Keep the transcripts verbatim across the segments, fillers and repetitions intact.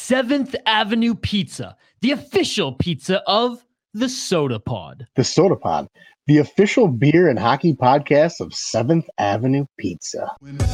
seventh Avenue Pizza, the official pizza of the Soda Pod. The Soda Pod, the official beer and hockey podcast of seventh Avenue Pizza.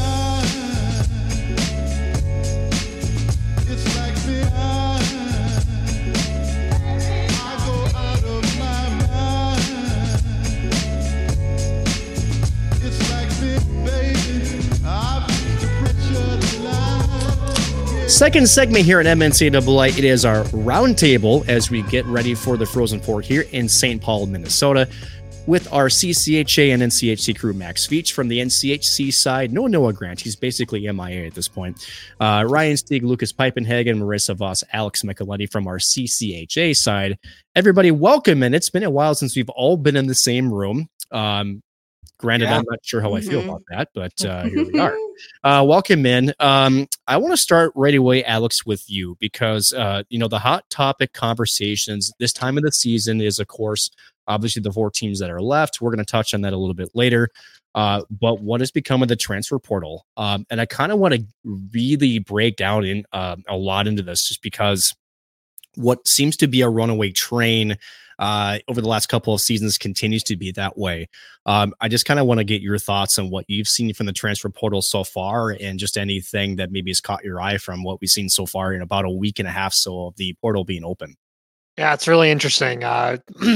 Second segment here at M N C double A, it is our roundtable as we get ready for the Frozen Four here in Saint Paul, Minnesota, with our C C H A and N C H C crew. Max Veach from the N C H C side. No Noah Grant. He's basically M I A at this point. Uh, Ryan Stieg, Lucas Piepenhagen, Marissa Voss, Alex Micheletti from our C C H A side. Everybody, welcome. And it's been a while since we've all been in the same room. Um, Granted, yeah. I'm not sure how mm-hmm. I feel about that, but uh, here we are. Uh, welcome in. Um, I want to start right away, Alex, with you because, uh, you know, the hot topic conversations this time of the season is, of course, obviously the four teams that are left. We're going to touch on that a little bit later. Uh, but what has become of the transfer portal? Um, and I kind of want to really break down in uh, a lot into this just because what seems to be a runaway train Uh, over the last couple of seasons continues to be that way. Um, I just kind of want to get your thoughts on what you've seen from the transfer portal so far and just anything that maybe has caught your eye from what we've seen so far in about a week and a half so of the portal being open. Yeah, it's really interesting. Uh,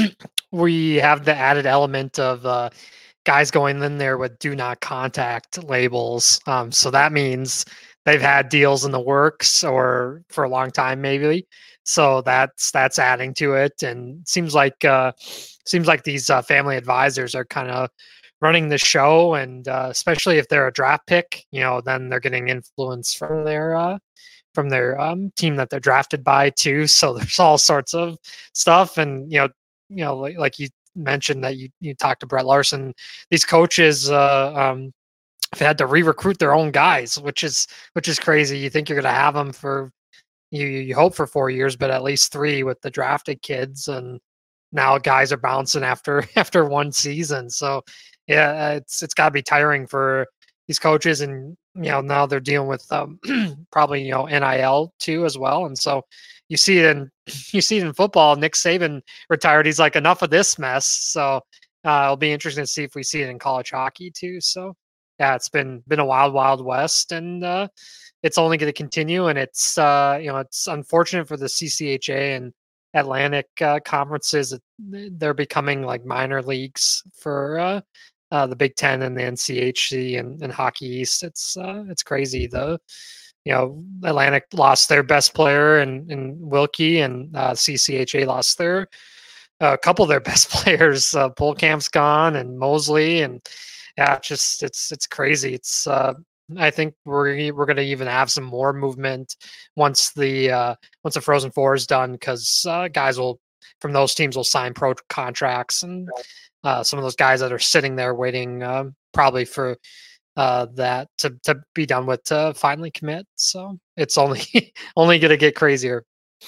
we have the added element of uh, guys going in there with do not contact labels. Um, so that means they've had deals in the works or for a long time, maybe. So that's that's adding to it, and seems like uh, seems like these uh, family advisors are kind of running the show, and uh, especially if they're a draft pick, you know, then they're getting influence from their uh, from their um, team that they're drafted by too. So there's all sorts of stuff, and you know, you know, like, like you mentioned that you you talked to Brett Larson, these coaches uh, um, have had to re-recruit their own guys, which is which is crazy. You think you're going to have them for You you hope for four years, but at least three with the drafted kids, and now guys are bouncing after after one season. So yeah, it's it's got to be tiring for these coaches, and you know now they're dealing with um, probably you know N I L too as well. And so you see it in you see it in football. Nick Saban retired. He's like, enough of this mess. So uh, it'll be interesting to see if we see it in college hockey too. So yeah, it's been been a wild wild west, and uh, it's only going to continue, and it's uh, you know it's unfortunate for the C C H A and Atlantic uh, conferences. They're becoming like minor leagues for uh, uh, the Big Ten and the N C H C and, and Hockey East. It's uh, it's crazy. The you know Atlantic lost their best player in, in Wilkie, and uh, C C H A lost their uh, a couple of their best players. Uh, Polkamp's gone, and Mosley, and yeah, it's just it's it's crazy. It's uh, I think we're we're going to even have some more movement once the uh, once the Frozen Four is done, because uh, guys will from those teams will sign pro contracts, and uh, some of those guys that are sitting there waiting uh, probably for uh, that to to be done with to finally commit. So it's only only going to get crazier.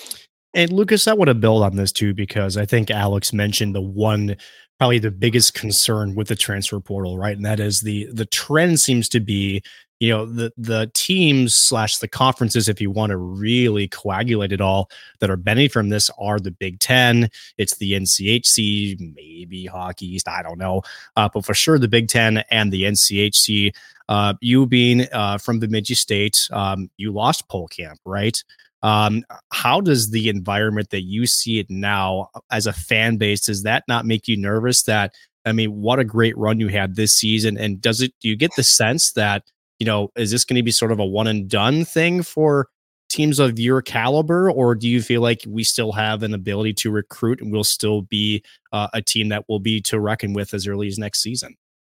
And Lucas, I want to build on this too, because I think Alex mentioned the one, probably the biggest concern with the transfer portal, right? And that is the the trend seems to be, you know, the the teams slash the conferences, if you want to really coagulate it all, that are benefiting from this are the Big Ten. It's the N C H C, maybe Hockey East, I don't know, uh, but for sure the Big Ten and the N C H C. Uh, you being uh, from Bemidji State, um, you lost Polkamp, right? Um, how does the environment that you see it now as a fan base, does that not make you nervous that, I mean, what a great run you had this season? And does it, do you get the sense that, you know, is this going to be sort of a one and done thing for teams of your caliber? Or do you feel like we still have an ability to recruit and we'll still be uh, a team that will be to reckon with as early as next season?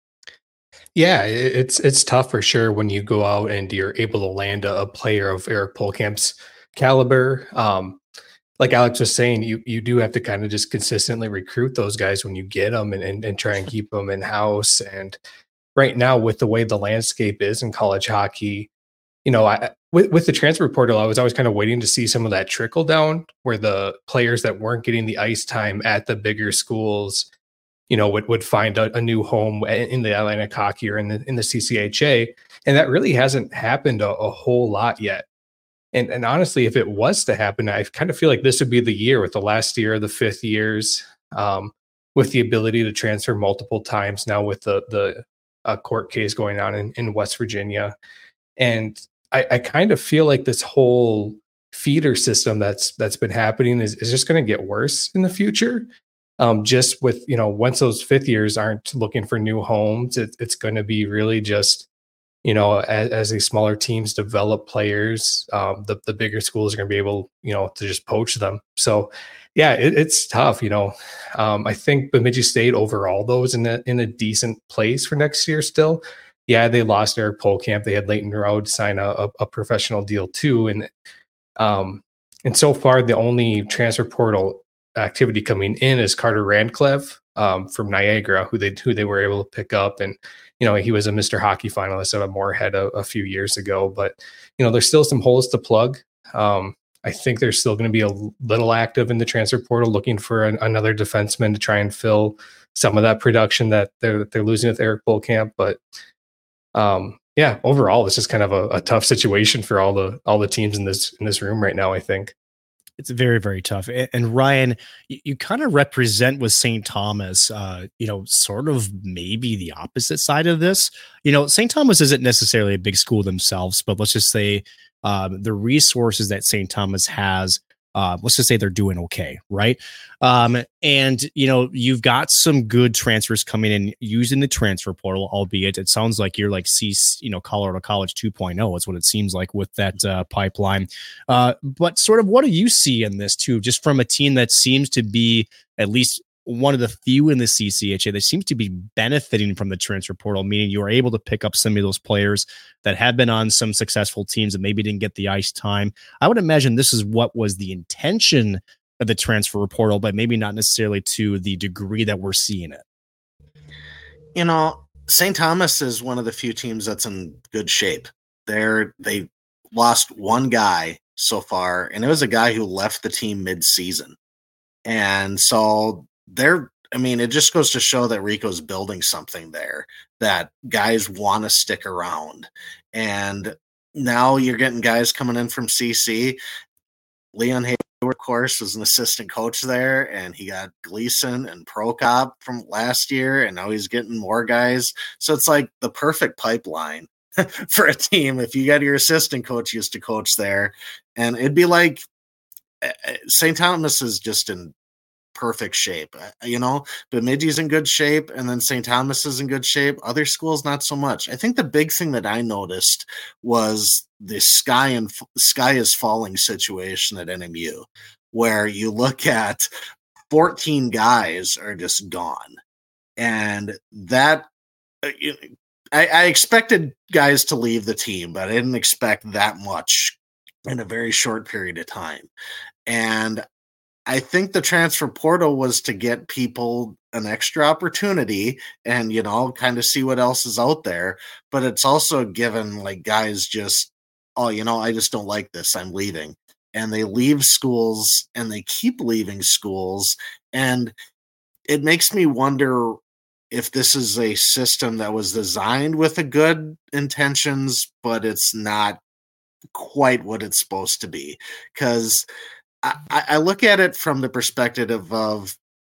Yeah, it's, it's tough for sure when you go out and you're able to land a, a player of Eric Polkamp's caliber. Um, like Alex was saying, you you do have to kind of just consistently recruit those guys when you get them, and, and, and try and keep them in house. And right now, with the way the landscape is in college hockey, you know, I with, with the transfer portal, I was always kind of waiting to see some of that trickle down where the players that weren't getting the ice time at the bigger schools, you know, would, would find a, a new home in the Atlantic Hockey or in the in the C C H A. And that really hasn't happened a, a whole lot yet. And and honestly, if it was to happen, I kind of feel like this would be the year, with the last year of the fifth years, um, with the ability to transfer multiple times now, with the the uh, court case going on in, in West Virginia. And I, I kind of feel like this whole feeder system that's that's been happening is, is just going to get worse in the future. Um, just with, you know, once those fifth years aren't looking for new homes, it, it's going to be really just, you know, as, as these smaller teams develop players, um, the, the bigger schools are going to be able, you know, to just poach them. So, yeah, it, it's tough, you know. Um, I think Bemidji State overall, though, is in a, in a decent place for next year still. Yeah, they lost Eric Polkamp. They had Leighton Road sign a, a, a professional deal too. And um, and so far, the only transfer portal activity coming in is Carter Radcliffe um, from Niagara, who they who they were able to pick up. And, you know, he was a Mister Hockey finalist at a Moorhead a, a few years ago. But, you know, there's still some holes to plug. Um, I think they're still going to be a little active in the transfer portal, looking for an, another defenseman to try and fill some of that production that they're they're losing with Eric Polkamp. But um, yeah, overall, it's just kind of a, a tough situation for all the all the teams in this in this room right now, I think. It's very, very tough. And Ryan, you, you kind of represent with Saint Thomas, uh, you know, sort of maybe the opposite side of this. You know, Saint Thomas isn't necessarily a big school themselves, but let's just say um, the resources that Saint Thomas has, uh, let's just say they're doing okay, right? Um, and, you know, you've got some good transfers coming in using the transfer portal, albeit it sounds like you're like C, you know, Colorado College two point oh is what it seems like with that uh, pipeline. Uh, but sort of what do you see in this too, just from a team that seems to be at least one of the few in the C C H A that seems to be benefiting from the transfer portal, meaning you are able to pick up some of those players that have been on some successful teams and maybe didn't get the ice time. I would imagine this is what was the intention of the transfer portal, but maybe not necessarily to the degree that we're seeing it. You know, Saint Thomas is one of the few teams that's in good shape. They're, they lost one guy so far, and it was a guy who left the team mid-season. And so they're, I mean, it just goes to show that Rico's building something there, that guys want to stick around. And now you're getting guys coming in from C C. Leon Hayward, of course, was an assistant coach there, and he got Gleason and Prokop from last year, and now he's getting more guys. So it's like the perfect pipeline for a team if you got your assistant coach used to coach there. And it'd be like Saint Thomas is just in perfect shape. You know, Bemidji's in good shape, and then Saint Thomas is in good shape. Other schools, not so much. I think the big thing that I noticed was the sky and sky is falling situation at N M U, where you look at fourteen guys are just gone. And that I, I expected guys to leave the team, but I didn't expect that much in a very short period of time. And I think the transfer portal was to get people an extra opportunity and, you know, kind of see what else is out there. But it's also given like guys just, oh, you know, I just don't like this, I'm leaving. And they leave schools and they keep leaving schools. And it makes me wonder if this is a system that was designed with a good intentions, but it's not quite what it's supposed to be. Because I, I look at it from the perspective of, of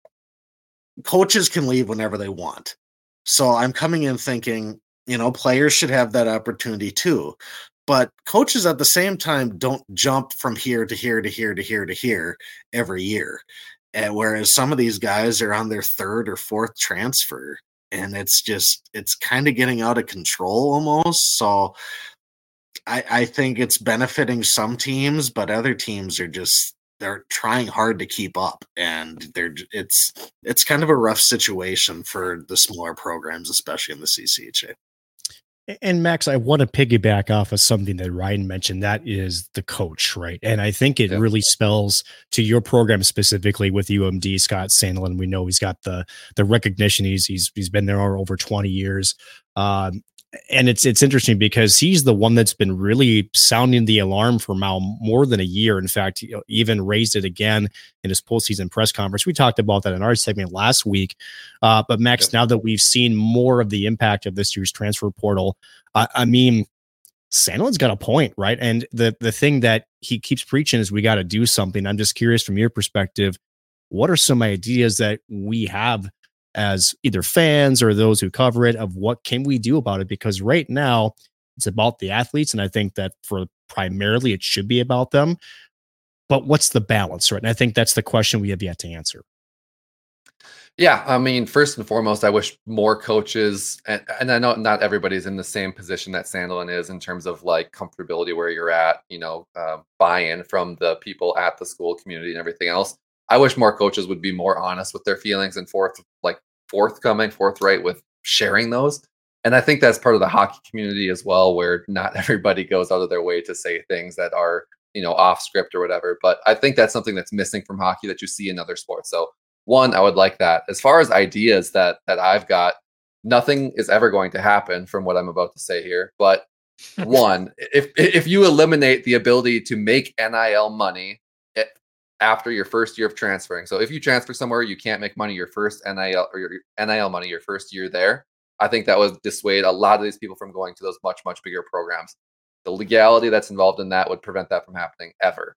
coaches can leave whenever they want. So I'm coming in thinking, you know, players should have that opportunity too. But coaches at the same time don't jump from here to here to here to here to here every year. And whereas some of these guys are on their third or fourth transfer, and it's just, it's kind of getting out of control almost. So I, I think it's benefiting some teams, but other teams are just, they're trying hard to keep up, and they're, it's, it's kind of a rough situation for the smaller programs, especially in the C C H A. And Max, I want to piggyback off of something that Ryan mentioned. That is the coach, right? And I think it yeah. really spells to your program specifically with U M D. Scott Sandlin, we know he's got the the recognition. He's he's he's been there over twenty years. Um, and it's it's interesting because he's the one that's been really sounding the alarm for now more than a year. In fact, he even raised it again in his postseason press conference. We talked about that in our segment last week. Uh, but Max, yep. now that we've seen more of the impact of this year's transfer portal, uh, I mean, Sandelin's got a point, right? And the the thing that he keeps preaching is we got to do something. I'm just curious from your perspective, what are some ideas that we have as either fans or those who cover it of what can we do about it? Because right now it's about the athletes, and I think that for primarily it should be about them. But what's the balance, right? And I think that's the question we have yet to answer. Yeah, I mean, first and foremost, I wish more coaches, and, and I know not everybody's in the same position that Sandelin is in terms of like comfortability where you're at, you know, uh, buy-in from the people at the school community and everything else. I wish more coaches would be more honest with their feelings and forth, like forthcoming, forthright with sharing those. And I think that's part of the hockey community as well, where not everybody goes out of their way to say things that are, you know, off script or whatever. But I think that's something that's missing from hockey that you see in other sports. So one, I would like that. As far as ideas that that I've got, nothing is ever going to happen from what I'm about to say here. But one, if if you eliminate the ability to make N I L money after your first year of transferring, so if you transfer somewhere, you can't make money your first N I L or your N I L money your first year there. I think that would dissuade a lot of these people from going to those much, much bigger programs. The legality that's involved in that would prevent that from happening ever.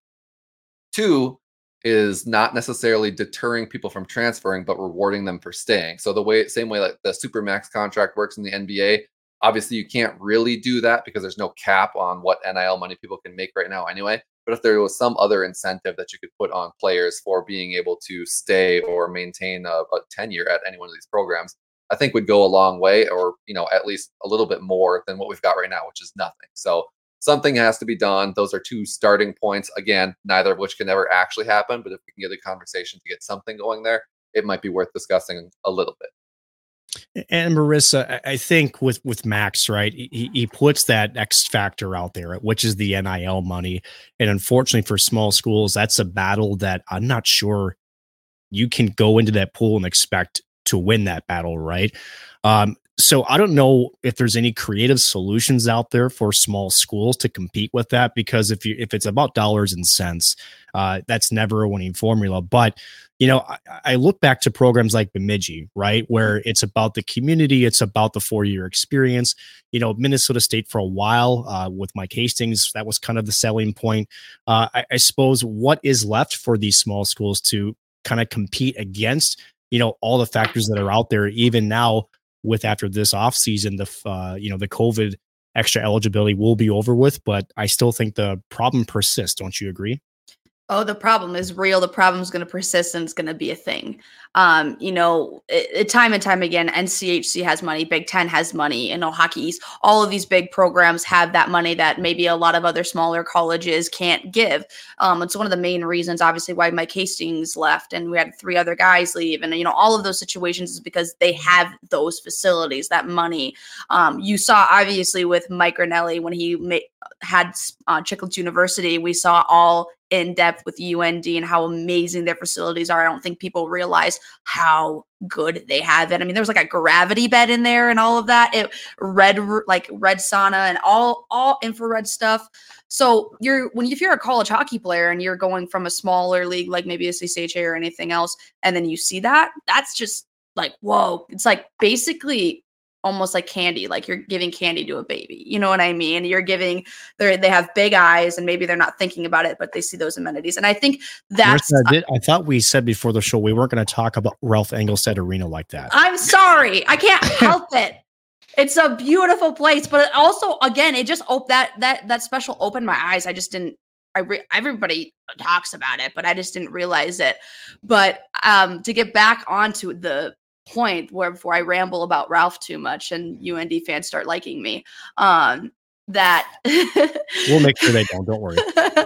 Two is not necessarily deterring people from transferring, but rewarding them for staying. So the way, same way like the Supermax contract works in the N B A, obviously you can't really do that because there's no cap on what N I L money people can make right now anyway. But if there was some other incentive that you could put on players for being able to stay or maintain a, a tenure at any one of these programs, I think would go a long way, or, you know, at least a little bit more than what we've got right now, which is nothing. So something has to be done. Those are two starting points. Again, neither of which can ever actually happen. But if we can get a conversation to get something going there, it might be worth discussing a little bit. And Marissa, I think with, with Max, right, he, he puts that X factor out there, which is the N I L money. And unfortunately for small schools, that's a battle that I'm not sure you can go into that pool and expect to win that battle, right? Um, So I don't know if there's any creative solutions out there for small schools to compete with that, because if you if it's about dollars and cents, uh, that's never a winning formula. But you know, I, I look back to programs like Bemidji, right, where it's about the community, it's about the four year experience. You know, Minnesota State for a while uh, with Mike Hastings, that was kind of the selling point. Uh, I, I suppose what is left for these small schools to kind of compete against, you know, all the factors that are out there, even now. With after this offseason, the uh, you know the COVID extra eligibility will be over with, but I still think the problem persists. Don't you agree? Oh, the problem is real. The problem is going to persist, and it's going to be a thing. Um, you know, it, it, time and time again, N C H C has money, Big Ten has money, you know, Hockey East. All of these big programs have that money that maybe a lot of other smaller colleges can't give. Um, it's one of the main reasons, obviously, why Mike Hastings left, and we had three other guys leave. And, you know, all of those situations is because they have those facilities, that money. Um, you saw, obviously, with Mike Granelli when he ma- had uh, Chicklets University, we saw all in depth with U N D and how amazing their facilities are. I don't think people realize how good they have it. I mean, there was like a gravity bed in there and all of that. It red, like red sauna and all, all infrared stuff. So you're, when, if you're a college hockey player and you're going from a smaller league, like maybe a C C H A or anything else, and then you see that, that's just like, whoa, it's like basically almost like candy, like you're giving candy to a baby. You know what I mean? You're giving, they they have big eyes and maybe they're not thinking about it, but they see those amenities. And I think that's, I, did, I thought we said before the show, we weren't going to talk about Ralph Engelstad Arena like that. I'm sorry. I can't help it. It's a beautiful place, but it also, again, it just op- that, that, that special opened my eyes. I just didn't, I re- everybody talks about it, but I just didn't realize it. But um, to get back onto the point where before I ramble about Ralph too much and U N D fans start liking me, um, that we'll make sure they don't, don't worry.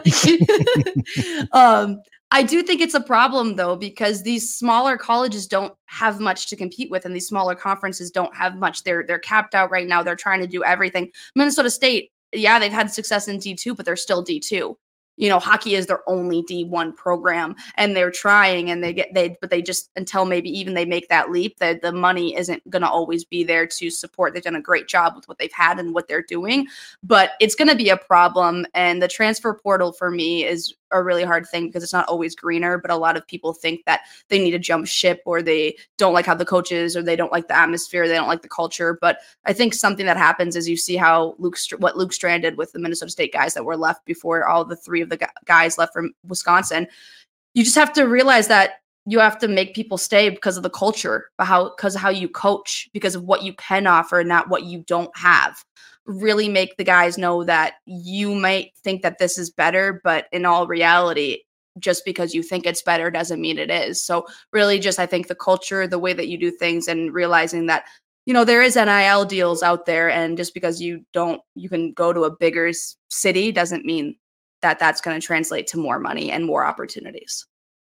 um, I do think it's a problem though, because these smaller colleges don't have much to compete with, and these smaller conferences don't have much. They're, they're capped out right now. They're trying to do everything. Minnesota State, yeah, they've had success in D two, but they're still D two. You know, hockey is their only D one program, and they're trying, and they get they, but they just, until maybe even they make that leap, that the money isn't going to always be there to support. They've done a great job with what they've had and what they're doing, but it's going to be a problem. And the transfer portal for me is a really hard thing because it's not always greener, but a lot of people think that they need to jump ship or they don't like how the coach is or they don't like the atmosphere, they don't like the culture. But I think something that happens is you see how Luke, what Luke Strand did with the Minnesota State guys that were left before all the three of the guys left from Wisconsin. You just have to realize that you have to make people stay because of the culture, but how, because of how you coach, because of what you can offer, not what you don't have. Really make the guys know that you might think that this is better, but in all reality, just because you think it's better doesn't mean it is. So really just, I think the culture, the way that you do things and realizing that, you know, there is N I L deals out there. And just because you don't, you can go to a bigger city doesn't mean that that's going to translate to more money and more opportunities.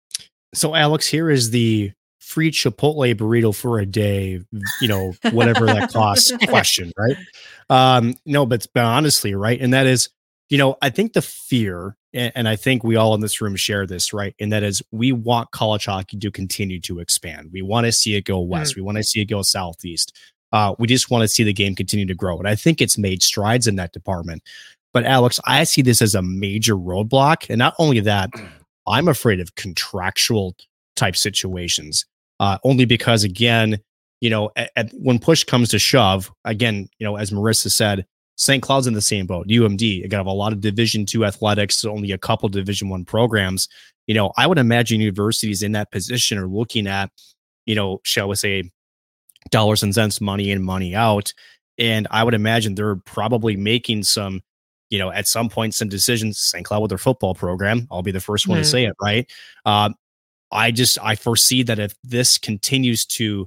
So Alex, here is the free Chipotle burrito for a day, you know, whatever that costs question, right? Um, no, but, but honestly, right. And that is, you know, I think the fear, and, and I think we all in this room share this, right? And that is we want college hockey to continue to expand. We want to see it go west. Mm-hmm. We want to see it go southeast. Uh, we just want to see the game continue to grow. And I think it's made strides in that department. But Alex, I see this as a major roadblock. And not only that, I'm afraid of contractual type situations, uh, only because, again, you know, at, at, when push comes to shove, again, you know, as Marissa said, Saint Cloud's in the same boat. U M D, again, have a lot of Division two athletics, only a couple Division one programs. You know, I would imagine universities in that position are looking at, you know, shall we say, dollars and cents, money in, money out. And I would imagine they're probably making some, you know, at some point, some decisions. Saint Cloud with their football program, I'll be the first one mm. to say it, right? Um, I just, I foresee that if this continues to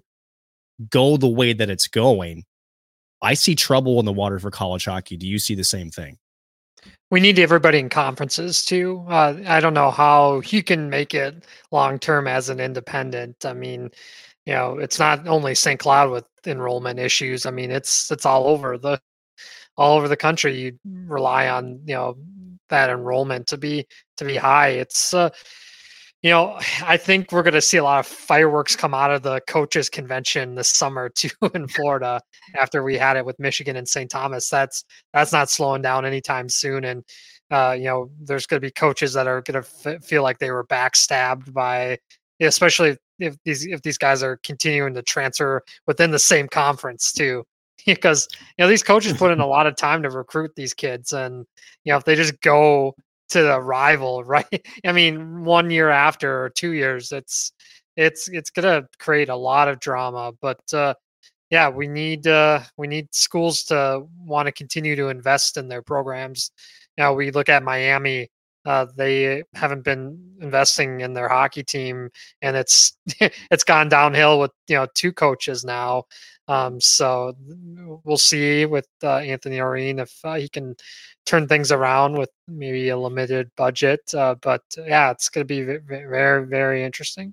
go the way that it's going, I see trouble in the water for college hockey. Do you see the same thing? We need everybody in conferences too. Uh, I don't know how you can make it long-term as an independent. I mean, you know, it's not only Saint Cloud with enrollment issues. I mean, it's, it's all over the, all over the country. You rely on, you know, that enrollment to be, to be high. It's, uh, you know, I think we're going to see a lot of fireworks come out of the coaches convention this summer too in Florida after we had it with Michigan and Saint Thomas. That's that's not slowing down anytime soon. And, uh, you know, there's going to be coaches that are going to f- feel like they were backstabbed by, especially if these if these guys are continuing to transfer within the same conference too. Because, you know, these coaches put in a lot of time to recruit these kids. And, you know, if they just go to the rival, right? I mean, one year after or two years, it's it's it's gonna create a lot of drama. But uh, yeah, we need uh, we need schools to want to continue to invest in their programs. Now we look at Miami; uh, they haven't been investing in their hockey team, and it's it's gone downhill with you know two coaches now. Um, so we'll see with uh, Anthony Oreen if uh, he can turn things around with maybe a limited budget. Uh, but yeah, it's going to be very, very interesting.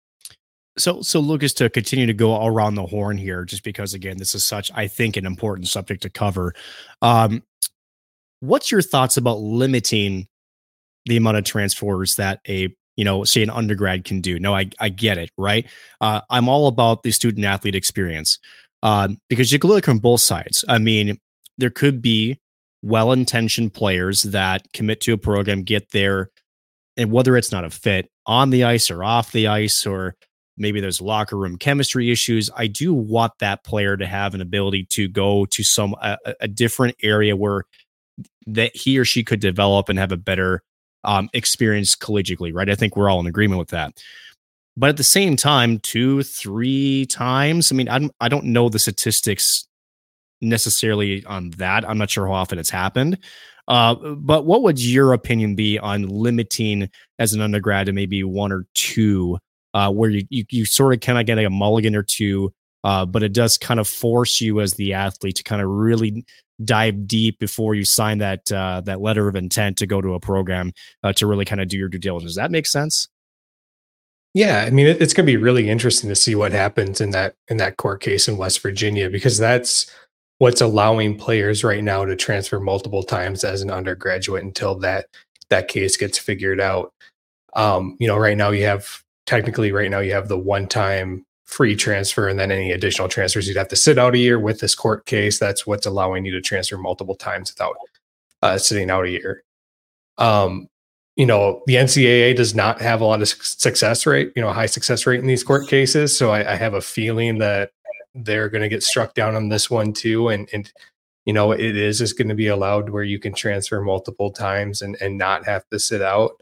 So, so Lucas, to continue to go around the horn here, just because, again, this is such, I think, an important subject to cover. Um, what's your thoughts about limiting the amount of transfers that a, you know, say an undergrad can do? No, I, I get it, right? Uh, I'm all about the student athlete experience. Um, because you can look from both sides. I mean, there could be well-intentioned players that commit to a program, get there, and whether it's not a fit on the ice or off the ice, or maybe there's locker room chemistry issues, I do want that player to have an ability to go to some a, a different area where that he or she could develop and have a better um, experience collegiately, right? I think we're all in agreement with that. But at the same time, two, three times, I mean, I don't, I don't know the statistics necessarily on that. I'm not sure how often it's happened. Uh, but what would your opinion be on limiting as an undergrad to maybe one or two, uh, where you, you, you sort of kind of get a mulligan or two, uh, but it does kind of force you as the athlete to kind of really dive deep before you sign that uh, that letter of intent to go to a program uh, to really kind of do your due diligence. Does that make sense? Yeah, I mean, it, it's going to be really interesting to see what happens in that in that court case in West Virginia, because that's what's allowing players right now to transfer multiple times as an undergraduate until that that case gets figured out. Um, you know, right now you have technically right now you have the one-time free transfer, and then any additional transfers you'd have to sit out a year. With this court case, that's what's allowing you to transfer multiple times without uh, sitting out a year. Um, you know, the N C double A does not have a lot of success rate, you know, high success rate in these court cases. So I, I have a feeling that they're going to get struck down on this one too. And, and, you know, it is just going to be allowed where you can transfer multiple times and, and not have to sit out.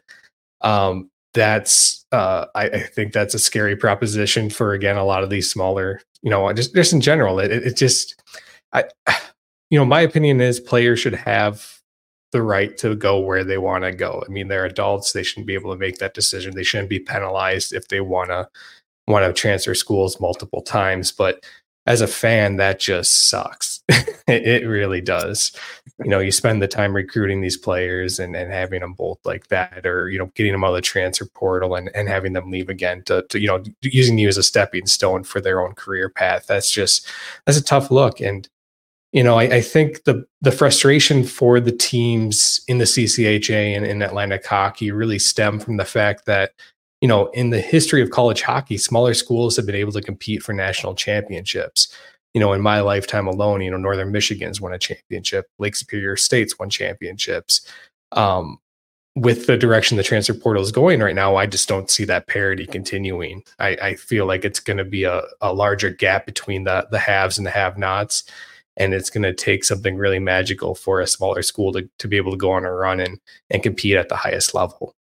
Um, that's, uh, I, I think that's a scary proposition for, again, a lot of these smaller, you know, just, just in general, it, it just, I, you know, my opinion is players should have the right to go where they want to go. I mean, they're adults. They shouldn't be able to make that decision. They shouldn't be penalized if they want to, want to transfer schools multiple times. But as a fan, that just sucks. it, it really does. You know, you spend the time recruiting these players and, and having them both like that, or, you know, getting them out of the transfer portal and, and having them leave again to, to, you know, using you as a stepping stone for their own career path. That's just, that's a tough look. And, you know, I, I think the the frustration for the teams in the C C H A and in Atlantic hockey really stem from the fact that, you know, in the history of college hockey, smaller schools have been able to compete for national championships. You know, in my lifetime alone, you know, Northern Michigan's won a championship, Lake Superior State's won championships. Um, with the direction the transfer portal is going right now, I just don't see that parity continuing. I, I feel like it's going to be a, a larger gap between the the haves and the have-nots. And it's going to take something really magical for a smaller school to, to be able to go on a run and, and compete at the highest level.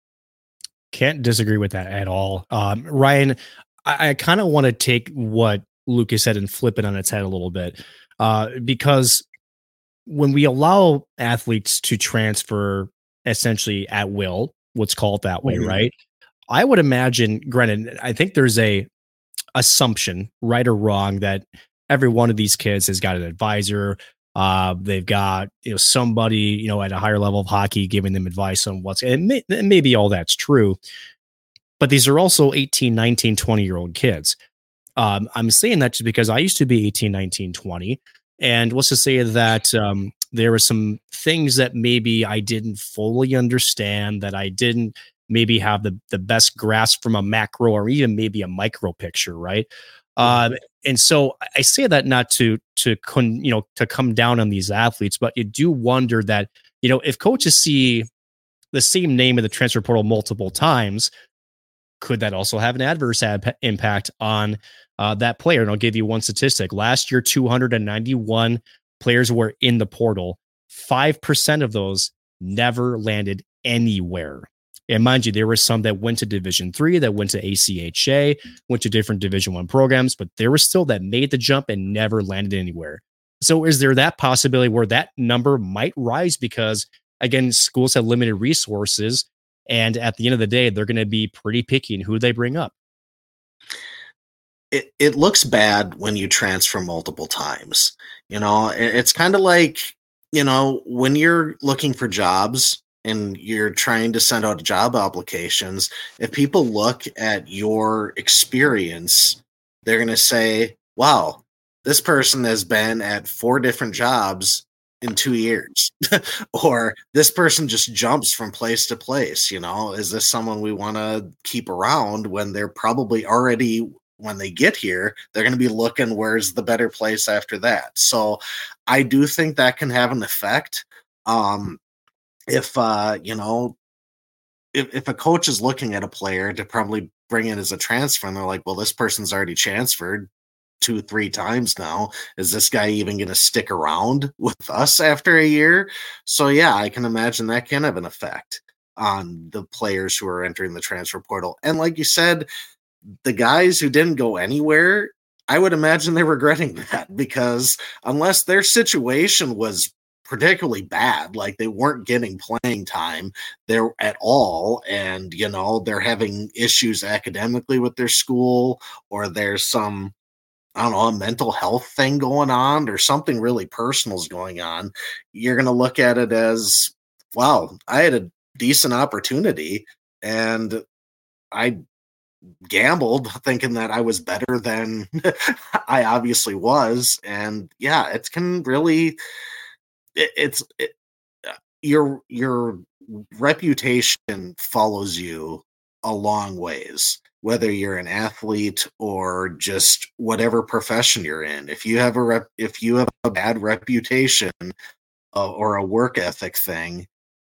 Can't disagree with that at all. Um, Ryan, I, I kind of want to take what Lucas said and flip it on its head a little bit, uh, because when we allow athletes to transfer essentially at will, what's called that way, mm-hmm. right? I would imagine, granted, I think there's a assumption, right or wrong, that every one of these kids has got an advisor. Uh, they've got, you know, somebody, you know, at a higher level of hockey giving them advice on what's, and may, maybe all that's true, but these are also eighteen, nineteen, twenty year old kids. Um, I'm saying that just because I used to be eighteen, nineteen, twenty. And let's just say that um, there were some things that maybe I didn't fully understand, that I didn't maybe have the, the best grasp from a macro or even maybe a micro picture. Right. Um, and so I say that not to, to, con, you know, to come down on these athletes, but you do wonder that, you know, if coaches see the same name in the transfer portal multiple times, could that also have an adverse ad- impact on uh, that player? And I'll give you one statistic. Last year, two hundred ninety-one players were in the portal. five percent of those never landed anywhere. And mind you, there were some that went to Division three, that went to A C H A, went to different Division one programs, but there were still that made the jump and never landed anywhere. So is there that possibility where that number might rise because, again, schools have limited resources, and at the end of the day, they're going to be pretty picky in who they bring up? It it looks bad when you transfer multiple times. You know, it's kind of like, you know, when you're looking for jobs and you're trying to send out job applications, if people look at your experience, they're going to say, wow, this person has been at four different jobs in two years. Or this person just jumps from place to place. You know, is this someone we want to keep around when they're probably already, when they get here, they're going to be looking where's the better place after that. So I do think that can have an effect. Um, If, uh, you know, if, if a coach is looking at a player to probably bring in as a transfer and they're like, well, this person's already transferred two, three times now. Is this guy even going to stick around with us after a year? So, yeah, I can imagine that can have an effect on the players who are entering the transfer portal. And like you said, the guys who didn't go anywhere, I would imagine they're regretting that, because unless their situation was particularly bad, like they weren't getting playing time there at all, and you know they're having issues academically with their school, or there's some, I don't know, a mental health thing going on, or something really personal is going on, you're going to look at it as, wow, I had a decent opportunity and I gambled thinking that I was better than I obviously was. And yeah, it can really, it, it's it, your your reputation follows you a long ways, whether you're an athlete or just whatever profession you're in. If you have a rep, if you have a bad reputation uh, or a work ethic thing,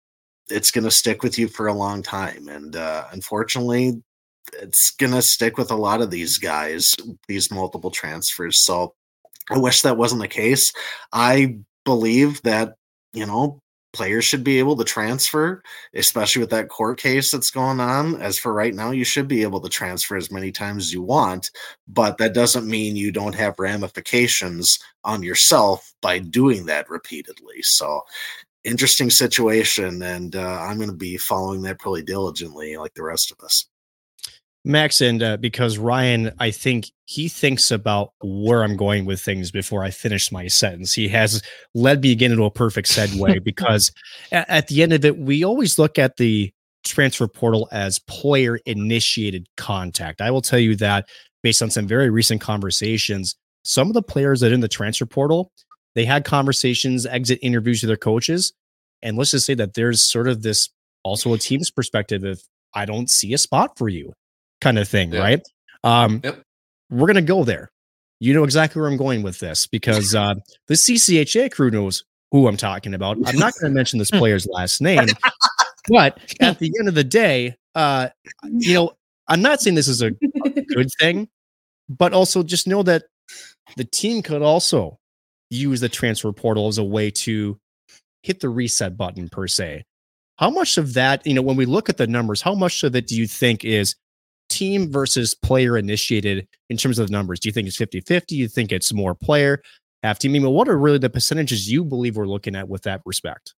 it's going to stick with you for a long time. And uh, unfortunately, it's going to stick with a lot of these guys, these multiple transfers. So I wish that wasn't the case. I believe that, you know, players should be able to transfer, especially with that court case that's going on. As for right now, you should be able to transfer as many times as you want, but that doesn't mean you don't have ramifications on yourself by doing that repeatedly. So interesting situation, and uh, I'm going to be following that pretty diligently like the rest of us. Max, and uh, because Ryan, I think he thinks about where I'm going with things before I finish my sentence. He has led me again into a perfect segue because at, at the end of it, we always look at the transfer portal as player initiated contact. I will tell you that based on some very recent conversations, some of the players that are in the transfer portal, they had conversations, exit interviews with their coaches. And let's just say that there's sort of this also a team's perspective of, I don't see a spot for you, kind of thing, yeah. right? Um, yep. We're going to go there. You know exactly where I'm going with this because uh, the C C H A crew knows who I'm talking about. I'm not going to mention this player's last name, but at the end of the day, uh, you know, I'm not saying this is a, a good thing, but also just know that the team could also use the transfer portal as a way to hit the reset button per se. How much of that, you know, when we look at the numbers, how much of it do you think is team versus player initiated in terms of the numbers? Do you think it's fifty-fifty? You think it's more player, half team? I mean, what are really the percentages you believe we're looking at with that respect?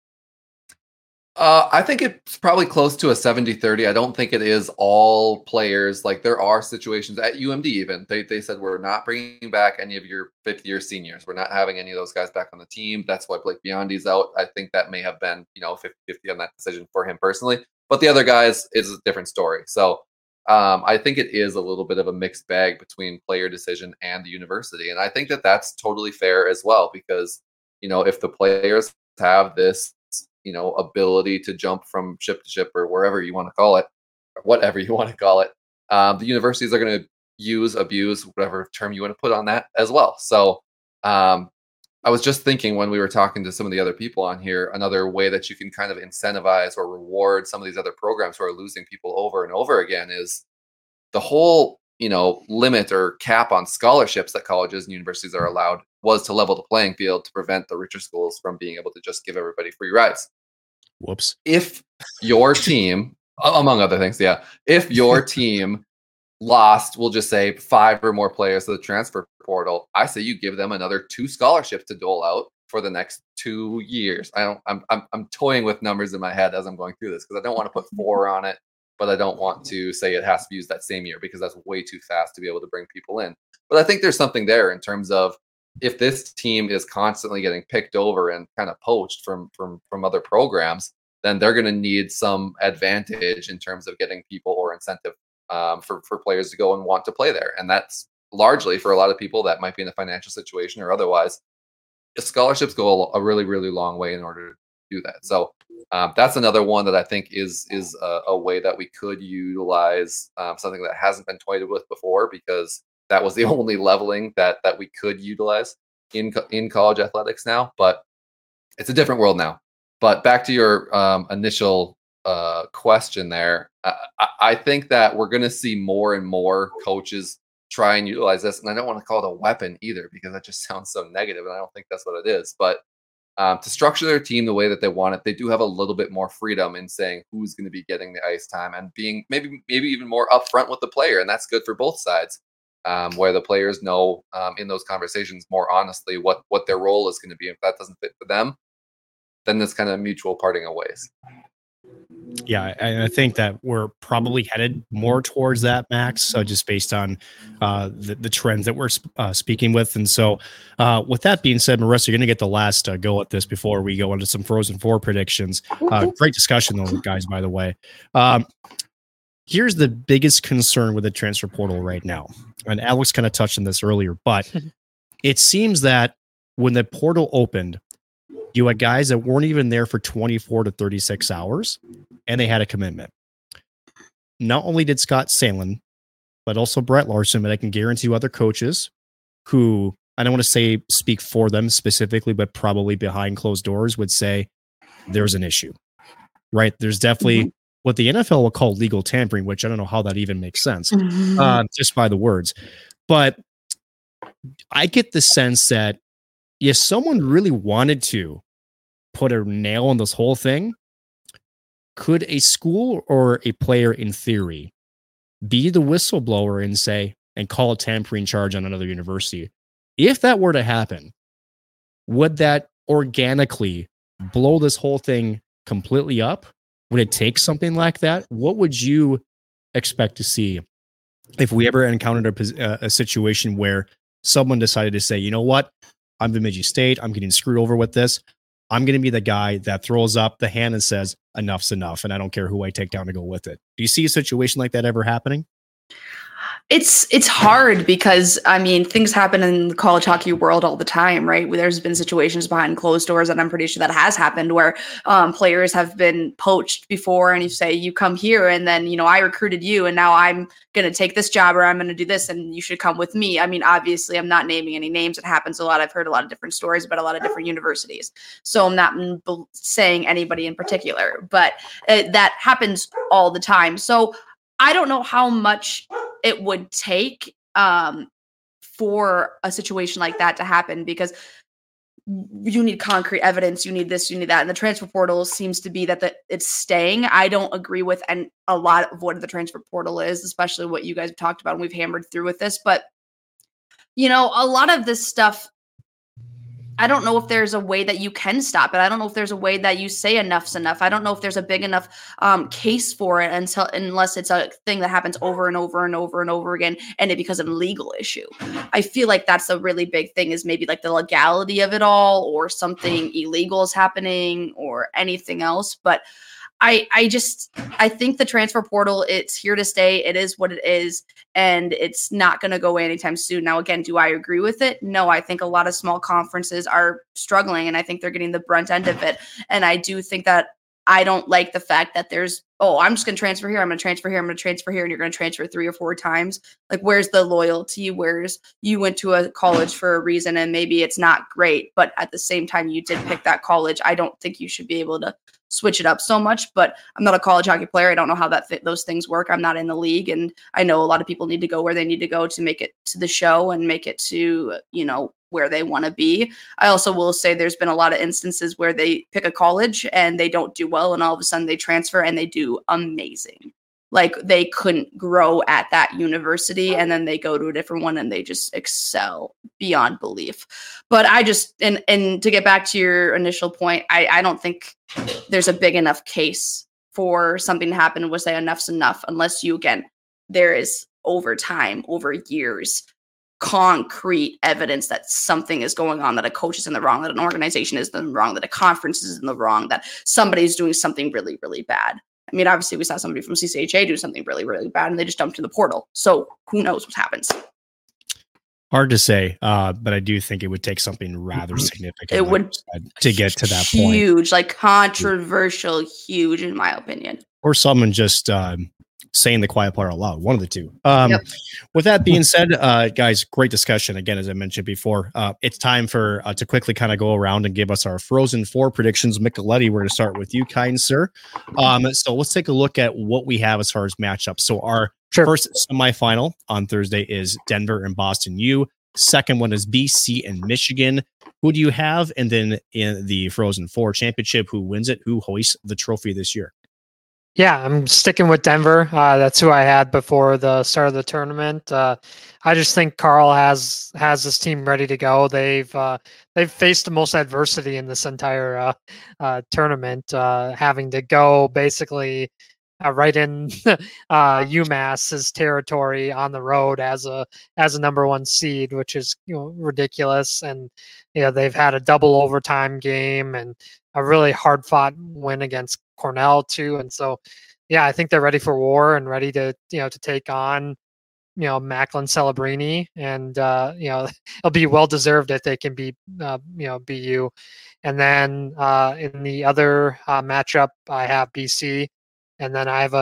Uh, I think it's probably close to a seventy thirty. I don't think it is all players. Like there are situations at U M D even. They they said we're not bringing back any of your fifth year seniors. We're not having any of those guys back on the team. That's why Blake Biondi's out. I think that may have been, you know, fifty-fifty on that decision for him personally. But the other guys is a different story. So um, I think it is a little bit of a mixed bag between player decision and the university. And I think that that's totally fair as well, because, you know, if the players have this, you know, ability to jump from ship to ship or wherever you want to call it, or whatever you want to call it, um, the universities are going to use, abuse, whatever term you want to put on that as well. So um, I was just thinking when we were talking to some of the other people on here, another way that you can kind of incentivize or reward some of these other programs who are losing people over and over again is the whole, you know, limit or cap on scholarships that colleges and universities are allowed was to level the playing field to prevent the richer schools from being able to just give everybody free rides. Whoops. If your team, among other things, yeah, if your team lost, we'll just say five or more players to the transfer portal, I say you give them another two scholarships to dole out for the next two years. I don't. I'm I'm I'm toying with numbers in my head as I'm going through this because I don't want to put four on it, but I don't want to say it has to be used that same year because that's way too fast to be able to bring people in. But I think there's something there in terms of if this team is constantly getting picked over and kind of poached from from from other programs, then they're going to need some advantage in terms of getting people or incentive um, for for players to go and want to play there. And that's largely for a lot of people that might be in a financial situation or otherwise. Scholarships go a, a really really long way in order to do that. So um, that's another one that I think is is a, a way that we could utilize um, something that hasn't been toyed with before, because that was the only leveling that that we could utilize in in college athletics now. But it's a different world now. But back to your um, initial uh, question there, I, I think that we're going to see more and more coaches try and utilize this. And I don't want to call it a weapon either, because that just sounds so negative, and I don't think that's what it is. But um, to structure their team the way that they want it, they do have a little bit more freedom in saying who's going to be getting the ice time and being maybe maybe even more upfront with the player. And that's good for both sides. Um, where the players know um, in those conversations more honestly what what their role is going to be. If that doesn't fit for them, then it's kind of mutual parting of ways. Yeah, I, I think that we're probably headed more towards that, Max, so just based on uh, the, the trends that we're uh, speaking with. And so uh, with that being said, Marissa, you're going to get the last uh, go at this before we go into some Frozen Four predictions. Uh, great discussion, though, guys, by the way. Um, here's the biggest concern with the transfer portal right now. And Alex kind of touched on this earlier, but it seems that when the portal opened, you had guys that weren't even there for twenty-four to thirty-six hours, and they had a commitment. Not only did Scott Sandlin, but also Brett Larson, but I can guarantee you other coaches who, I don't want to say speak for them specifically, but probably behind closed doors would say there's an issue. right? There's definitely Mhm. what the N F L will call legal tampering, which I don't know how that even makes sense, Mhm. um, just by the words. But I get the sense that if someone really wanted to put a nail in this whole thing, could a school or a player in theory be the whistleblower and say, and call a tampering charge on another university? If that were to happen, would that organically blow this whole thing completely up? Would it take something like that? What would you expect to see if we ever encountered a, pos- uh, a situation where someone decided to say, you know what, I'm Bemidji State, I'm getting screwed over with this. I'm going to be the guy that throws up the hand and says, enough's enough, and I don't care who I take down to go with it. Do you see a situation like that ever happening? It's it's hard because I mean things happen in the college hockey world all the time, right? There's been situations behind closed doors, and I'm pretty sure that has happened where um, players have been poached before, and you say you come here, and then you know I recruited you, and now I'm going to take this job or I'm going to do this, and you should come with me. I mean, obviously, I'm not naming any names. It happens a lot. I've heard a lot of different stories about a lot of different universities, so I'm not mm, b- saying anybody in particular, but uh, that happens all the time. So I don't know how much it would take um, for a situation like that to happen, because you need concrete evidence, you need this, you need that. And the transfer portal seems to be that the, it's staying. I don't agree with and a lot of what the transfer portal is, especially what you guys have talked about and we've hammered through with this. But, you know, a lot of this stuff, I don't know if there's a way that you can stop it. I don't know if there's a way that you say enough's enough. I don't know if there's a big enough um, case for it until unless it's a thing that happens over and over and over and over again, and it becomes a legal issue. I feel like that's a really big thing, is maybe like the legality of it all, or something illegal is happening, or anything else. But I, I just, I think the transfer portal, it's here to stay. It is what it is, and it's not going to go away anytime soon. Now, again, do I agree with it? No, I think a lot of small conferences are struggling, and I think they're getting the brunt end of it. And I do think that I don't like the fact that there's, oh, I'm just going to transfer here, I'm going to transfer here, I'm going to transfer here, and you're going to transfer three or four times. Like, where's the loyalty? Where's, you went to a college for a reason, and maybe it's not great, but at the same time, you did pick that college. I don't think you should be able to switch it up so much. But I'm not a college hockey player. I don't know how that th- those things work. I'm not in the league, and I know a lot of people need to go where they need to go to make it to the show and make it to, you know, where they want to be. I also will say there's been a lot of instances where they pick a college and they don't do well, and all of a sudden they transfer and they do amazing. Like, they couldn't grow at that university, and then they go to a different one and they just excel beyond belief. But I just, and and to get back to your initial point, I, I don't think there's a big enough case for something to happen and we'll say enough's enough, unless you, again, there is over time, over years, concrete evidence that something is going on, that a coach is in the wrong, that an organization is in the wrong, that a conference is in the wrong, that somebody's doing something really, really bad. I mean, obviously we saw somebody from C C H A do something really, really bad, and they just dumped in the portal. So who knows what happens? Hard to say, uh, but I do think it would take something rather significant. It like would you said, to get to that point. Huge, like controversial, huge, in my opinion. Or someone just um, saying the quiet part out loud. One of the two. Um, Yep. With that being said, uh, guys, great discussion. Again, as I mentioned before, uh, it's time for uh, to quickly kind of go around and give us our Frozen Four predictions. Micheletti, we're going to start with you, kind sir. Um, so let's take a look at what we have as far as matchups. So our Sure. first semifinal on Thursday is Denver and Boston U. Second one is B C and Michigan. Who do you have? And then in the Frozen Four championship, who wins it? Who hoists the trophy this year? Yeah, I'm sticking with Denver. Uh, that's who I had before the start of the tournament. Uh, I just think Carl has has this team ready to go. They've uh, they've faced the most adversity in this entire uh, uh, tournament, uh, having to go basically uh, right in uh, UMass's territory on the road as a as a number one seed, which is, you know, ridiculous. And you know, they've had a double overtime game and a really hard fought win against Cornell too. And so, yeah, I think they're ready for war and ready to, you know, to take on, you know, Macklin Celebrini, and, uh, you know, it'll be well deserved if they can beat, uh, you know, B U. And then uh, in the other uh, matchup, I have B C, and then I have a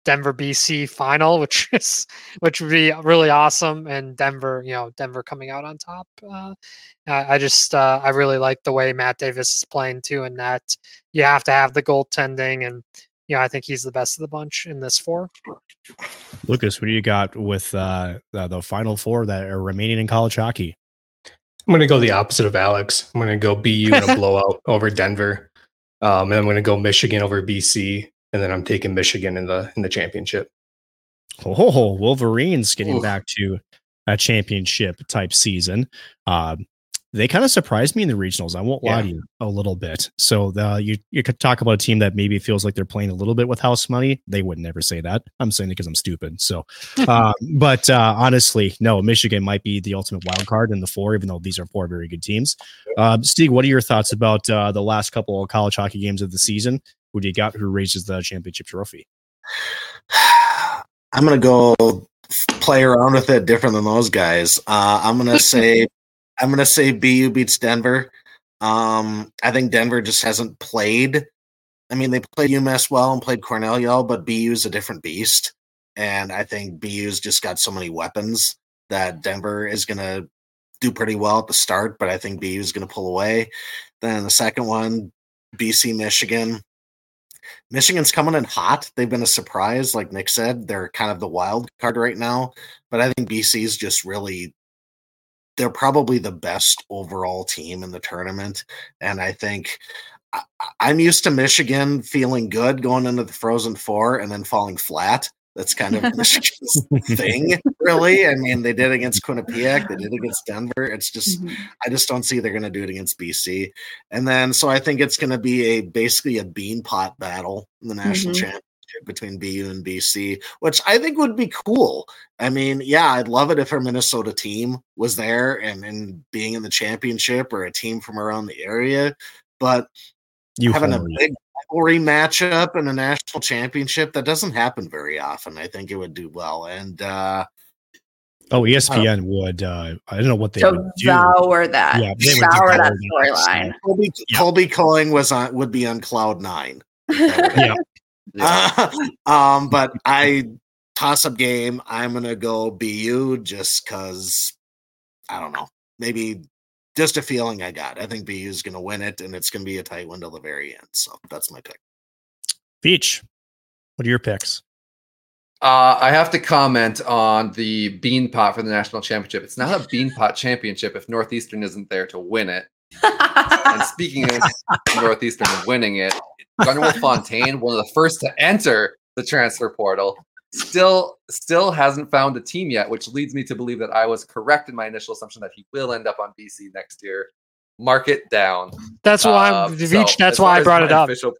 Denver B C final, which is which would be really awesome. And Denver, you know, Denver coming out on top. Uh, I, I just uh, I really like the way Matt Davis is playing too, and that you have to have the goaltending, and you know, I think he's the best of the bunch in this four. Lucas, what do you got with uh, the, the final four that are remaining in college hockey? I'm going to go the opposite of Alex. I'm going to go B U in a blowout over Denver. Um, and I'm going to go Michigan over B C. And then I'm taking Michigan in the in the championship. Oh, Wolverines getting Oof. back to a championship type season. Um, they kind of surprised me in the regionals. I won't lie Yeah. to you a little bit. So the, you you could talk about a team that maybe feels like they're playing a little bit with house money. They would never say that. I'm saying it because I'm stupid. So, uh, but uh, honestly, no, Michigan might be the ultimate wild card in the four, even though these are four very good teams. Um, Steve, what are your thoughts about uh, the last couple of college hockey games of the season? Who do you got who raises the championship trophy? I'm gonna go play around with it different than those guys. Uh, I'm gonna say I'm gonna say B U beats Denver. Um, I think Denver just hasn't played. I mean, they played UMass well and played Cornell well, but B U is a different beast, and I think B U's just got so many weapons that Denver is gonna do pretty well at the start. But I think B U is gonna pull away. Then the second one, B C Michigan. Michigan's coming in hot. They've been a surprise, like Nick said. They're kind of the wild card right now. But I think B C's just really, they're probably the best overall team in the tournament. And I think I, I'm used to Michigan feeling good going into the Frozen Four and then falling flat. That's kind of Michigan's thing, really. I mean, they did against Quinnipiac. They did against Denver. It's just, Mhm. I just don't see they're going to do it against B C. And then, so I think it's going to be a basically a bean pot battle in the national Mhm. championship between B U and B C, which I think would be cool. I mean, yeah, I'd love it if our Minnesota team was there and, and being in the championship or a team from around the area. But You having a homer. big rivalry matchup in a national championship, that doesn't happen very often. I think it would do well. And uh Oh, E S P N would. Uh, I don't know what they would do. Devour that. Yeah, they would Devour devour that that. storyline. Colby, Yeah. Colby Coing was on would be on cloud nine. That would- Yeah. Yeah. Uh, um, but I toss up game. I'm gonna go B U just because I don't know. Maybe just a feeling I got. I think B U is gonna win it, and it's gonna be a tight one till the very end. So that's my pick. Beach, what are your picks? Uh, I have to comment on the bean pot for the national championship. It's not a bean pot championship if Northeastern isn't there to win it. And speaking of Northeastern winning it, Gunnar Fontaine, one of the first to enter the transfer portal, still still hasn't found a team yet, which leads me to believe that I was correct in my initial assumption that he will end up on B C next year. Mark it down. That's why Uh, I'm so Veach, that's as why far I as brought my it up. official-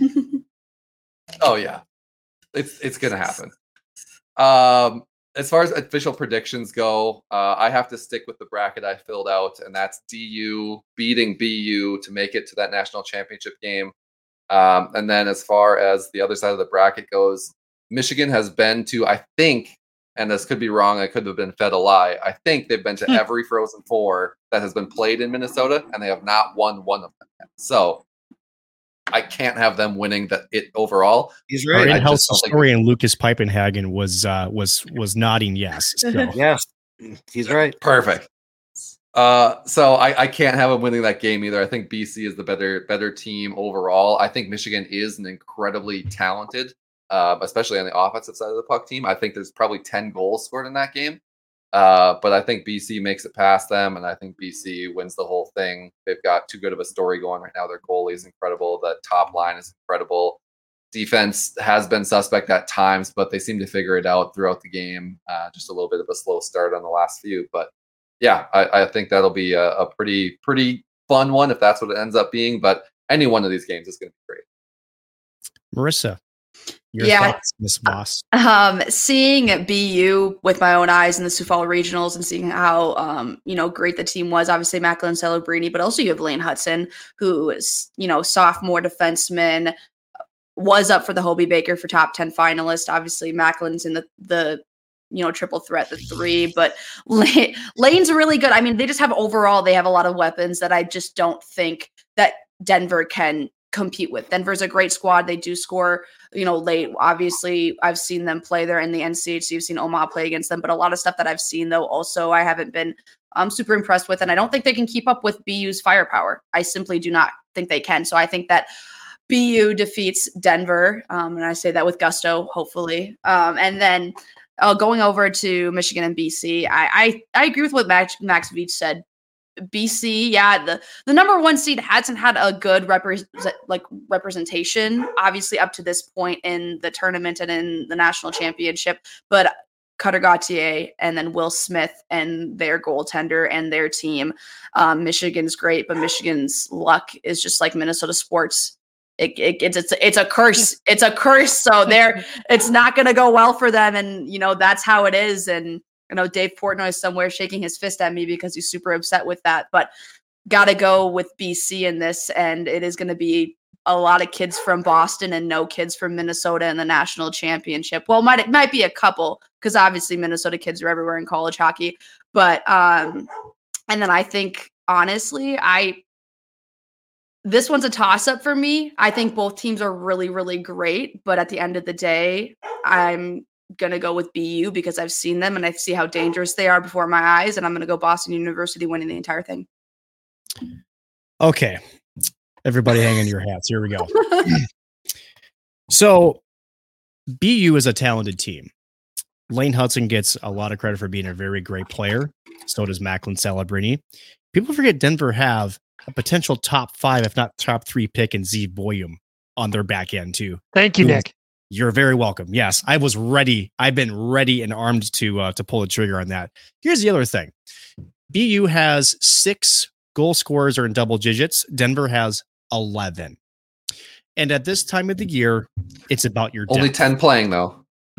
Oh yeah, it's it's gonna happen. Um, as far as official predictions go, uh, I have to stick with the bracket I filled out, and that's D U beating B U to make it to that national championship game. Um, and then as far as the other side of the bracket goes, Michigan has been to, I think, and this could be wrong, I could have been fed a lie. I think they've been to every Frozen Four that has been played in Minnesota, and they have not won one of them yet. So I can't have them winning the, it overall. He's Our right. I in-house just don't think- historian Lucas Piepenhagen was uh, was was nodding yes. So. Yes, he's right. Perfect. Uh, so I, I can't have them winning that game either. I think B C is the better better team overall. I think Michigan is an incredibly talented, uh, especially on the offensive side of the puck team. I think there's probably ten goals scored in that game. Uh, but I think B C makes it past them, and I think B C wins the whole thing. They've got too good of a story going right now. Their goalie is incredible. The top line is incredible. Defense has been suspect at times, but they seem to figure it out throughout the game. Uh, just a little bit of a slow start on the last few, but yeah, I, I think that'll be a, a pretty pretty fun one if that's what it ends up being. But any one of these games is going to be great. Marissa, your Yeah. thoughts, Miss Voss. Um, seeing B U with my own eyes in the Sioux Falls regionals and seeing how um, you know, great the team was. Obviously, Macklin Celebrini, but also you have Lane Hudson, who is, you know, sophomore defenseman, was up for the Hobie Baker for top ten finalist. Obviously, Macklin's in the the you know, triple threat, the three, but Lane, Lane's really good. I mean, they just have overall, they have a lot of weapons that I just don't think that Denver can compete with. Denver's a great squad. They do score, you know, late. Obviously, I've seen them play there in the N C H C. You've seen Omaha play against them, but a lot of stuff that I've seen, though, also I haven't been um, super impressed with, and I don't think they can keep up with B U's firepower. I simply do not think they can. So I think that B U defeats Denver, um, and I say that with gusto, hopefully. Um, and then uh, going over to Michigan and B C, I I, I agree with what Max, Max Veach said. B C, yeah, the, the number one seed hasn't had a good repre- like representation, obviously up to this point in the tournament and in the national championship. But Cutter Gauthier and then Will Smith and their goaltender and their team, um, Michigan's great, but Michigan's luck is just like Minnesota sports. It, it, it's it's it's a curse. It's a curse. So they're it's not going to go well for them, and you know that's how it is. And I know Dave Portnoy is somewhere shaking his fist at me because he's super upset with that. But got to go with B C in this, and it is going to be a lot of kids from Boston and no kids from Minnesota in the national championship. Well, might it might be a couple because obviously Minnesota kids are everywhere in college hockey. But um, and then I think honestly, I. This one's a toss-up for me. I think both teams are really, really great. But at the end of the day, I'm going to go with B U because I've seen them and I see how dangerous they are before my eyes. And I'm going to go Boston University winning the entire thing. Okay. Everybody hang on your hats. Here we go. So B U is a talented team. Lane Hudson gets a lot of credit for being a very great player. So does Macklin Celebrini. People forget Denver have a potential top five, if not top three pick in Zeev Boyum on their back end too. Thank you, Nick. You're very welcome. Yes, I was ready. I've been ready and armed to uh, to pull the trigger on that. Here's the other thing. B U has six goal scorers are in double digits. Denver has eleven. And at this time of the year, it's about your only depth. ten playing though.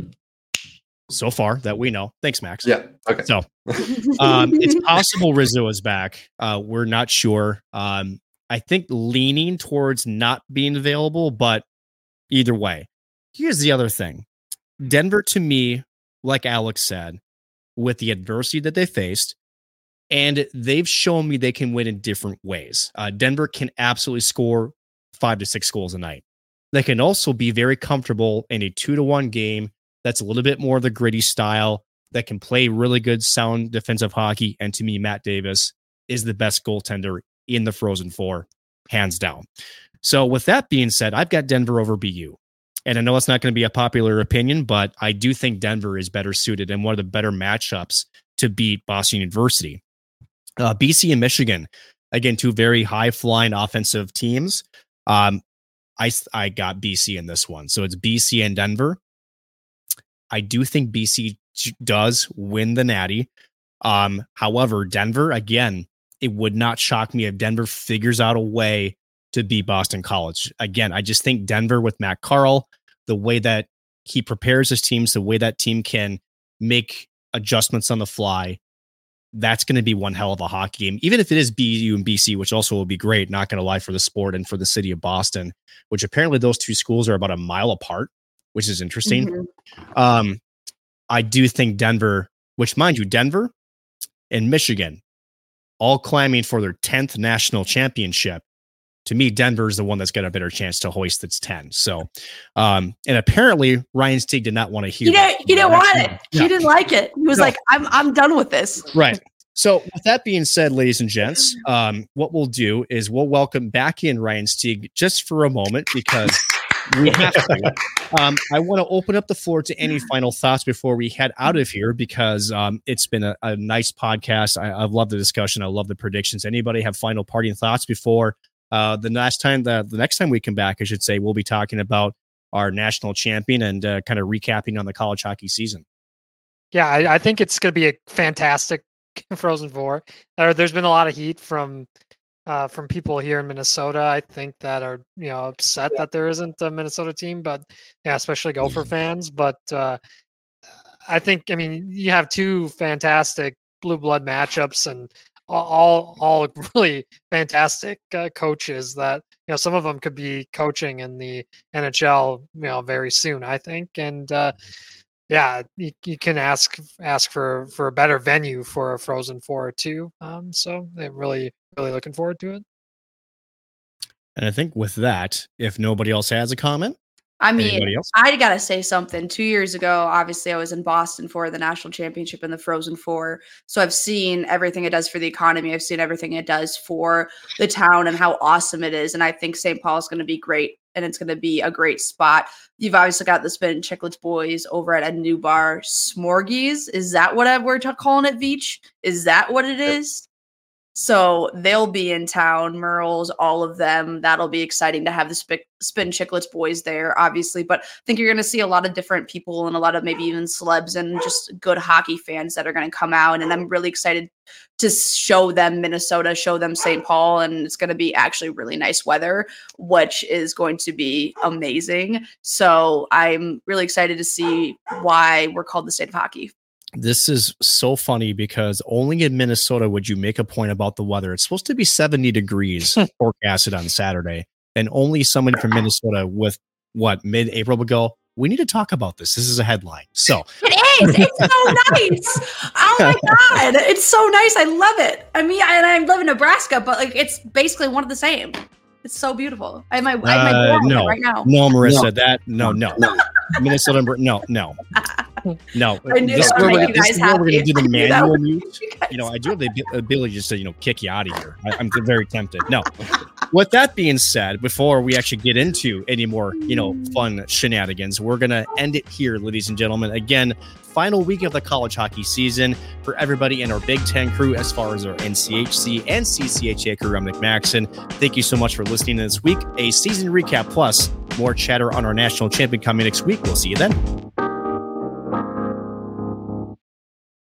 So far that we know. Thanks, Max. Yeah. Okay. So um, it's possible Rizzo is back. Uh, we're not sure. Um, I think leaning towards not being available, but either way, here's the other thing. Denver, to me, like Alex said, with the adversity that they faced, and they've shown me they can win in different ways. Uh, Denver can absolutely score five to six goals a night. They can also be very comfortable in a two to one game. That's a little bit more of the gritty style that can play really good, sound defensive hockey. And to me, Matt Davis is the best goaltender in the Frozen Four, hands down. So with that being said, I've got Denver over B U. And I know it's not going to be a popular opinion, but I do think Denver is better suited and one of the better matchups to beat Boston University. Uh, B C and Michigan, again, two very high-flying offensive teams. Um, I, I got B C in this one. So it's B C and Denver. I do think B C does win the Natty. Um, however, Denver, again, it would not shock me if Denver figures out a way to beat Boston College. Again, I just think Denver with Matt Carl, the way that he prepares his teams, the way that team can make adjustments on the fly, that's going to be one hell of a hockey game. Even if it is B U and B C, which also will be great, not going to lie, for the sport and for the city of Boston, which apparently those two schools are about a mile apart, which is interesting. Mm-hmm. Um, I do think Denver, which mind you, Denver and Michigan, all clamming for their tenth national championship. To me, Denver is the one that's got a better chance to hoist its ten. So, um, and apparently Ryan Stieg did not want to hear he didn't, that. He didn't want it. Yeah. He didn't like it. He was no. like, I'm, I'm done with this. Right. So with that being said, ladies and gents, um, what we'll do is we'll welcome back in Ryan Stieg just for a moment because we have to. Um, I want to open up the floor to any final thoughts before we head out of here because um, it's been a, a nice podcast. I, I love the discussion. I love the predictions. Anybody have final parting thoughts before uh, the last time, the, the next time we come back, I should say, we'll be talking about our national champion and uh, kind of recapping on the college hockey season. Yeah, I, I think it's going to be a fantastic Frozen Four. Uh, there's been a lot of heat from uh, from people here in Minnesota, I think, that are you know upset that there isn't a Minnesota team, but yeah, especially Gopher fans. But uh, I think, I mean, you have two fantastic blue blood matchups and all all really fantastic uh, coaches that you know some of them could be coaching in the N H L you know very soon, I think, and. Uh, Yeah, you, you can ask ask for, for a better venue for a Frozen Four too. Um, so I'm really really looking forward to it. And I think with that, if nobody else has a comment, I mean, anybody else? I gotta say something. Two years ago, obviously, I was in Boston for the national championship in the Frozen Four. So I've seen everything it does for the economy. I've seen everything it does for the town and how awesome it is. And I think Saint Paul is going to be great, and it's going to be a great spot. You've obviously got the Spin and Chicklets boys over at a new bar, Smorgies. Is that what we're t- calling it, Veach? Is that what it is? So they'll be in town, Merles, all of them. That'll be exciting to have the Sp- Spin Chicklets boys there, obviously. But I think you're going to see a lot of different people and a lot of maybe even celebs and just good hockey fans that are going to come out. And I'm really excited to show them Minnesota, show them Saint Paul. And it's going to be actually really nice weather, which is going to be amazing. So I'm really excited to see why we're called the State of Hockey. This is so funny because only in Minnesota would you make a point about the weather. It's supposed to be seventy degrees forecasted on Saturday, and only someone from Minnesota with what mid-April would go, we need to talk about this. This is a headline. So it is. It's so nice. Oh my God. It's so nice. I love it. I mean, I, and I live in Nebraska, but like it's basically one of the same. It's so beautiful. I have my, I have my uh, board no, right now. No, Marissa, No. that no, no. No. Minnesota, no, no. No, I knew this is that would where make we- you this guys is where we're going to happy. do the I knew that manual would mute. make you guys You know, I do have the ab- ability just to, you know, kick you out of here. I, I'm very tempted. No. With that being said, before we actually get into any more, you know, fun shenanigans, we're going to end it here, ladies and gentlemen. Again, final week of the college hockey season for everybody in our Big Ten crew, as far as our N C H C and C C H A crew. I'm Nick Maxon. Thank you so much for listening this week. A season recap plus more chatter on our national champion coming next week. We'll see you then.